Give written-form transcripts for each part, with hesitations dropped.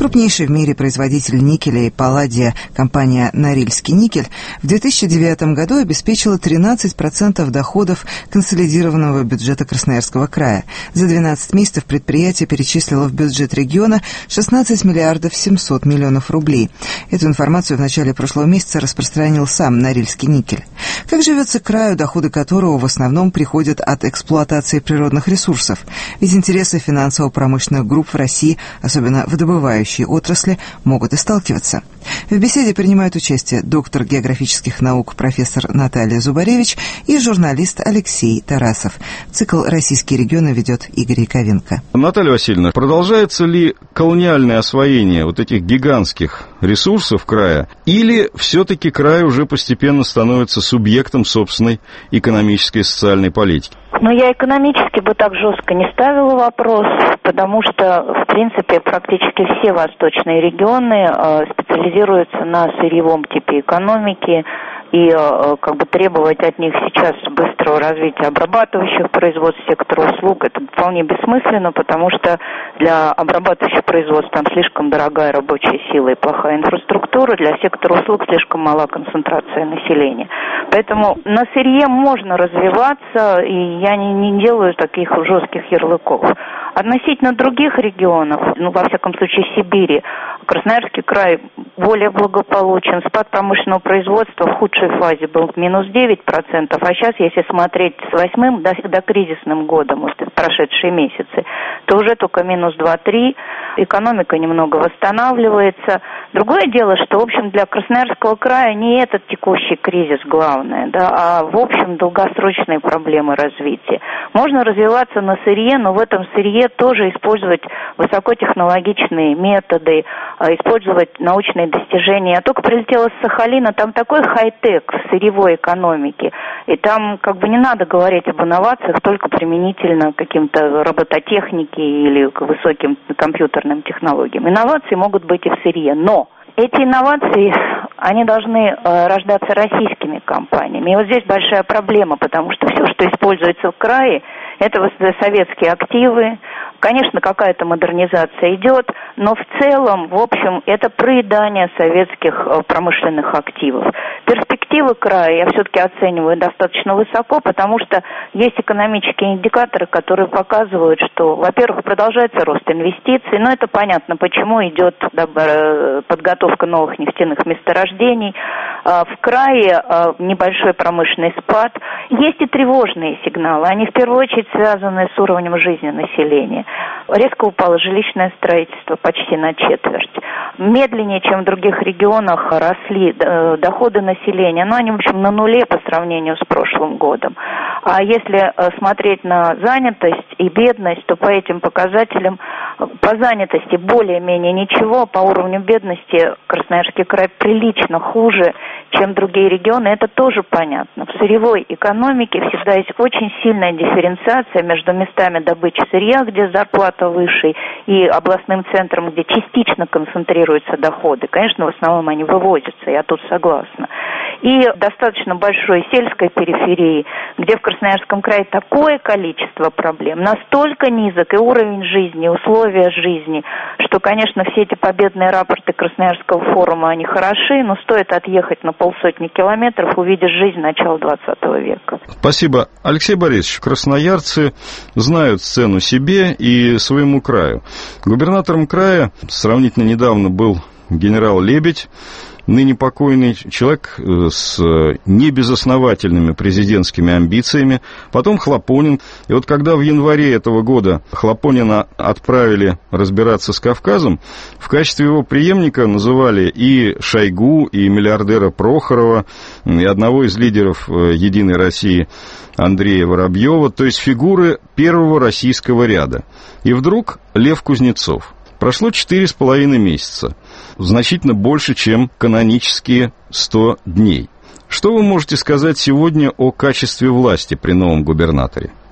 Крупнейший в мире производитель никеля и палладия компания «Норильский никель» в 2009 году обеспечила 13% доходов консолидированного бюджета Красноярского края. За 12 месяцев предприятие перечислило в бюджет региона 16 миллиардов 700 миллионов рублей. Эту информацию в начале прошлого месяца распространил сам «Норильский никель». Как живется краю, доходы которого в основном приходят от эксплуатации природных ресурсов? Ведь интересы финансово-промышленных групп в России, особенно в добывающей отрасли, могут и сталкиваться. В беседе принимают участие доктор географических наук профессор Наталья Зубаревич и журналист Алексей Тарасов. Цикл «Российские регионы» ведет Игорь Яковенко. Наталья Васильевна, продолжается ли колониальное освоение вот этих гигантских ресурсов края, или все-таки край уже постепенно становится субъектом собственной экономической и социальной политики? Но я экономически бы так жестко не ставила вопрос, потому что, в принципе, практически все восточные регионы специализируются на сырьевом типе экономики, и требовать от них сейчас быстрого развития обрабатывающих производств, сектора услуг, это вполне бессмысленно, потому что для обрабатывающих производств там слишком дорогая рабочая сила и плохая инфраструктура, для сектора услуг слишком мала концентрация населения. Поэтому на сырье можно развиваться, и я не делаю таких жестких ярлыков. Относительно других регионов, во всяком случае Сибири, Красноярский край более благополучен, спад промышленного производства в худшей фазе был минус 9%, а сейчас, если смотреть с 8-м до кризисным годом, прошедшие месяцы, то уже только минус 2-3%, экономика немного восстанавливается. Другое дело, что, в общем, для Красноярского края не этот текущий кризис главное, а, в общем, долгосрочные проблемы развития. Можно развиваться на сырье, но в этом сырье тоже использовать высокотехнологичные методы, использовать научные достижения. Я только прилетела с Сахалина, там такой хай-тек в сырьевой экономике, и там не надо говорить об инновациях только применительно к каким-то робототехнике или к высоким компьютерным технологиям. Инновации могут быть и в сырье, но эти инновации, они должны рождаться российскими компаниями. И вот здесь большая проблема, потому что все, что используется в крае, это советские активы. Конечно, какая-то модернизация идет, но в целом, в общем, это проедание советских промышленных активов. Перспективы края я все-таки оцениваю достаточно высоко, потому что есть экономические индикаторы, которые показывают, что, во-первых, продолжается рост инвестиций, но это понятно, почему идет подготовка новых нефтяных месторождений. В крае небольшой промышленный спад. Есть и тревожные сигналы, они в первую очередь связаны с уровнем жизни населения. Резко упало жилищное строительство почти на четверть. Медленнее, чем в других регионах, росли доходы населения, но они, в общем, на нуле по сравнению с прошлым годом. А если смотреть на занятость и бедность, то по этим показателям по занятости более-менее ничего, по уровню бедности Красноярский край прилично хуже, чем другие регионы. Это тоже понятно. В сырьевой экономике всегда есть очень сильная дифференциация между местами добычи сырья, где зарплата выше, и областным центром, где частично концентрируются доходы. Конечно, в основном они вывозятся, я тут согласна. И достаточно большой сельской периферии, где в Красноярском крае такое количество проблем, настолько низок и уровень жизни, и условия жизни, что, конечно, все эти победные рапорты Красноярского форума, они хороши, но стоит отъехать на полсотни километров, увидишь жизнь начала 20 века. Спасибо. Алексей Борисович, красноярцы знают цену себе и своему краю. Губернатором края сравнительно недавно был генерал Лебедь, ныне покойный, человек с небезосновательными президентскими амбициями, потом Хлопонин. И вот когда в январе этого года Хлопонина отправили разбираться с Кавказом, в качестве его преемника называли и Шойгу, и миллиардера Прохорова, и одного из лидеров «Единой России» Андрея Воробьева, то есть фигуры первого российского ряда. И вдруг Лев Кузнецов. Прошло 4,5 месяца, значительно больше, чем канонические 100 дней. Что вы можете сказать сегодня о качестве власти при новом губернаторе?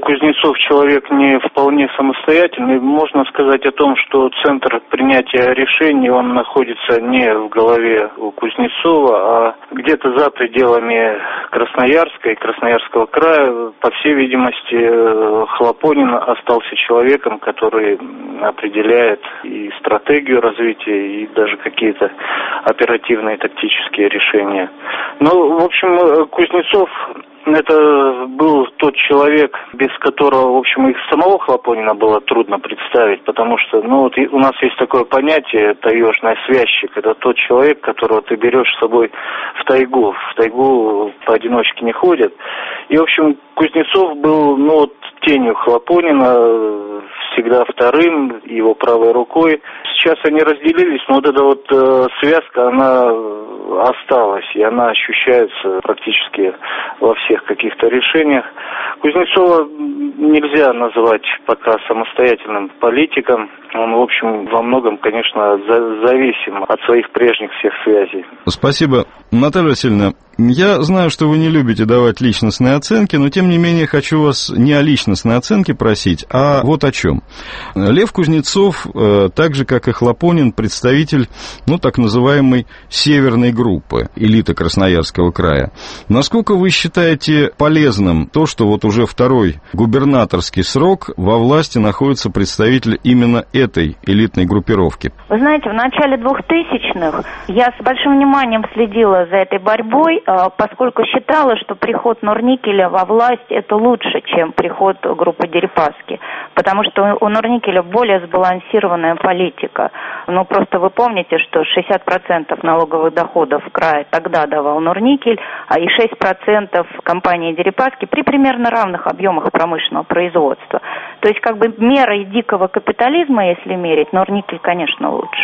Кузнецов человек не вполне самостоятельный. Можно сказать о том, что центр принятия решений, он находится не в голове у Кузнецова, а где-то за пределами Красноярска и Красноярского края. По всей видимости, Хлопонин остался человеком, который определяет и стратегию развития, и даже какие-то оперативные тактические решения. Ну, в общем, Кузнецов — это был тот человек, без которого, в общем, их самого Хлопонина было трудно представить, потому что, ну, вот у нас есть такое понятие таежный связчик. Это тот человек, которого ты берешь с собой в тайгу. В тайгу поодиночке не ходят. И, в общем, Кузнецов был, ну, вот, тенью Хлопонина, всегда вторым, его правой рукой. Сейчас они разделились, но вот эта вот связка, она осталась, и она ощущается практически во всех каких-то решениях. Кузнецова нельзя называть пока самостоятельным политиком. Он, в общем, во многом, конечно, зависим от своих прежних всех связей. Спасибо. Наталья Васильевна, я знаю, что вы не любите давать личностные оценки, но, тем не менее, хочу вас не о личностной оценке просить, а вот о чем. Лев Кузнецов, так же, как и Хлопонин, представитель, ну, так называемой северной группы, элиты Красноярского края. Насколько вы считаете полезным то, что вот уже второй губернаторский срок во власти находится представитель именно этой элитной группировки? Вы знаете, в начале 2000-х я с большим вниманием следила за этой борьбой, поскольку считала, что приход Норникеля во власть это лучше, чем приход группы Дерипаски, потому что у Норникеля более сбалансированная политика. Ну, просто вы помните, что 60% налоговых доходов в крае тогда давал Норникель, а и 6% компании Дерипаски при примерно равных объемах промышленного производства. То есть, как бы мерой дикого капитализма, если мерить, Норникель, конечно, лучше.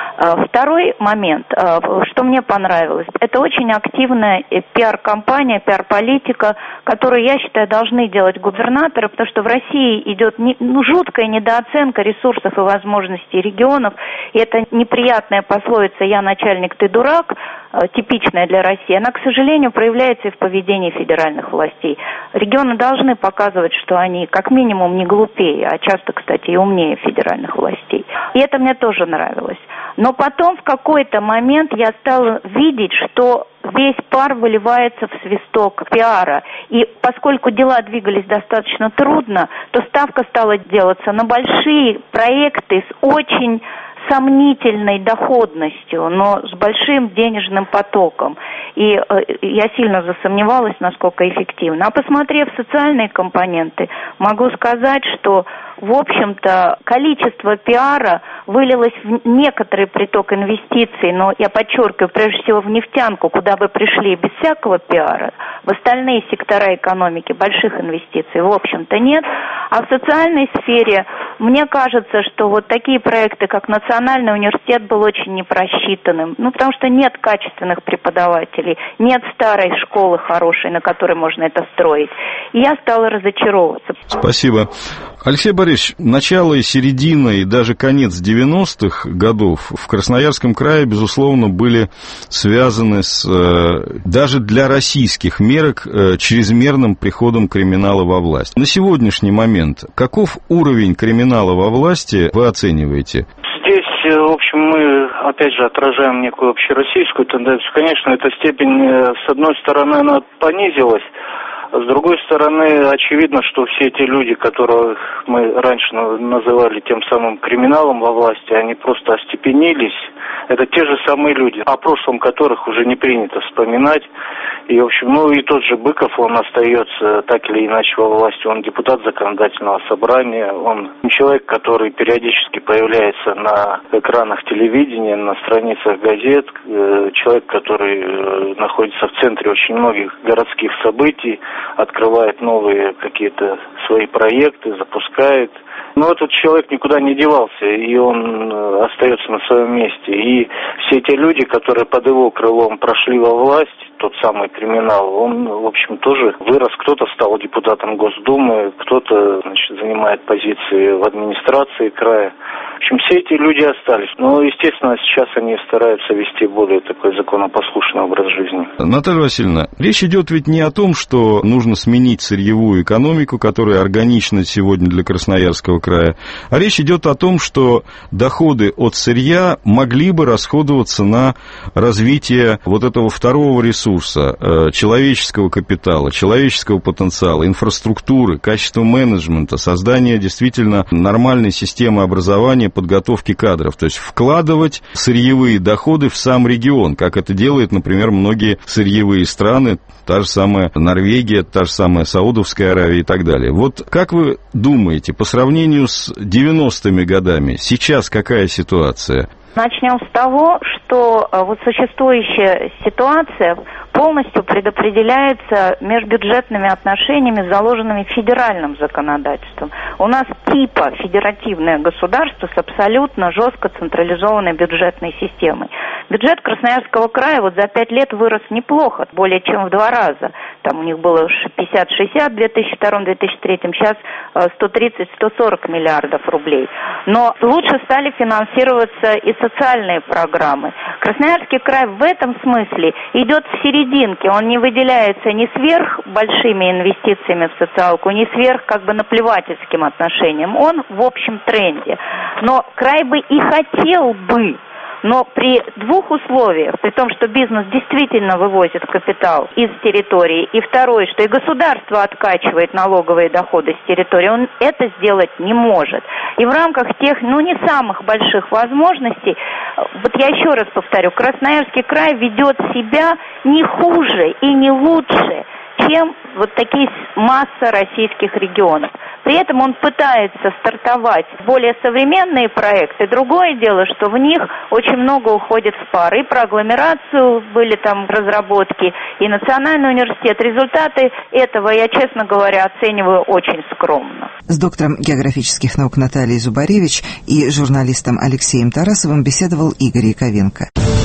Второй момент, что мне понравилось, это очень активная пиар-компания, пиар-политика, которую, я считаю, должны делать губернаторы, потому что в России идет жуткая недооценка ресурсов и возможностей регионов, и эта неприятная пословица «я начальник, ты дурак», типичная для России, она, к сожалению, проявляется и в поведении федеральных властей. Регионы должны показывать, что они как минимум не глупее, а часто, кстати, и умнее федеральных властей. И это мне тоже нравилось. Но потом в какой-то момент я стала видеть, что весь пар выливается в свисток пиара. И поскольку дела двигались достаточно трудно, то ставка стала делаться на большие проекты с очень сомнительной доходностью, но с большим денежным потоком. И я сильно засомневалась, насколько эффективно. А посмотрев социальные компоненты, могу сказать, что, в общем-то, количество пиара вылилось в некоторый приток инвестиций, но, я подчеркиваю, прежде всего в нефтянку, куда бы пришли без всякого пиара. В остальные сектора экономики больших инвестиций, в общем-то, нет. А в социальной сфере, мне кажется, что вот такие проекты, как Национальный университет, был очень непросчитанным. Ну, потому что нет качественных преподавателей, нет старой школы хорошей, на которой можно это строить. И я стала разочаровываться. Спасибо. Алексей Борисович, начало и середина, и даже конец 90-х годов в Красноярском крае, безусловно, были связаны с, даже для российских мерок, чрезмерным приходом криминала во власть. На сегодняшний момент каков уровень криминала во власти вы оцениваете? Здесь, в общем, мы, опять же, отражаем некую общероссийскую тенденцию. Конечно, эта степень, с одной стороны, она понизилась, с другой стороны, очевидно, что все эти люди, которых мы раньше называли тем самым криминалом во власти, они просто остепенились. Это те же самые люди, о прошлом которых уже не принято вспоминать. И, в общем, ну и тот же Быков, он остается так или иначе во власти. Он депутат законодательного собрания, он человек, который периодически появляется на экранах телевидения, на страницах газет, человек, который находится в центре очень многих городских событий, открывает новые какие-то свои проекты, запускает. Но этот человек никуда не девался, и он остается на своем месте. И все эти люди, которые под его крылом прошли во власть, тот самый криминал, он, в общем, тоже вырос. Кто-то стал депутатом Госдумы, кто-то, значит, занимает позиции в администрации края. В общем, все эти люди остались. Но, естественно, сейчас они стараются вести более такой законопослушный образ жизни. Наталья Васильевна, речь идет ведь не о том, что нужно сменить сырьевую экономику, которая органична сегодня для Красноярского края, а речь идет о том, что доходы от сырья могли бы расходоваться на развитие вот этого второго ресурса, человеческого капитала, человеческого потенциала, инфраструктуры, качества менеджмента, создания действительно нормальной системы образования, подготовки кадров, то есть вкладывать сырьевые доходы в сам регион, как это делает, например, многие сырьевые страны, та же самая Норвегия, та же самая Саудовская Аравия и так далее. Вот как вы думаете, по сравнению с 90-ми годами, сейчас какая ситуация? Начнем с того, что вот существующая ситуация полностью предопределяется межбюджетными отношениями, заложенными федеральным законодательством. У нас типа федеративное государство с абсолютно жестко централизованной бюджетной системой. Бюджет Красноярского края вот за 5 лет вырос неплохо, более чем в 2 раза. Там у них было 50-60 в 2002-2003, сейчас 130-140 миллиардов рублей. Но лучше стали финансироваться и социальные программы. Красноярский край в этом смысле идет в серединке. Он не выделяется ни сверх большими инвестициями в социалку, ни сверх как бы наплевательским отношением. Он в общем тренде. Но край бы и хотел бы, но при 2 условиях, при том, что бизнес действительно вывозит капитал из территории, и второе, что и государство откачивает налоговые доходы с территории, он это сделать не может. И в рамках тех, не самых больших возможностей, вот я еще раз повторю, Красноярский край ведет себя не хуже и не лучше, чем вот такие масса российских регионов. При этом он пытается стартовать более современные проекты. Другое дело, что в них очень много уходит в пар. И про агломерацию были там разработки, и Национальный университет. Результаты этого я, честно говоря, оцениваю очень скромно. С доктором географических наук Натальей Зубаревич и журналистом Алексеем Тарасовым беседовал Игорь Яковенко.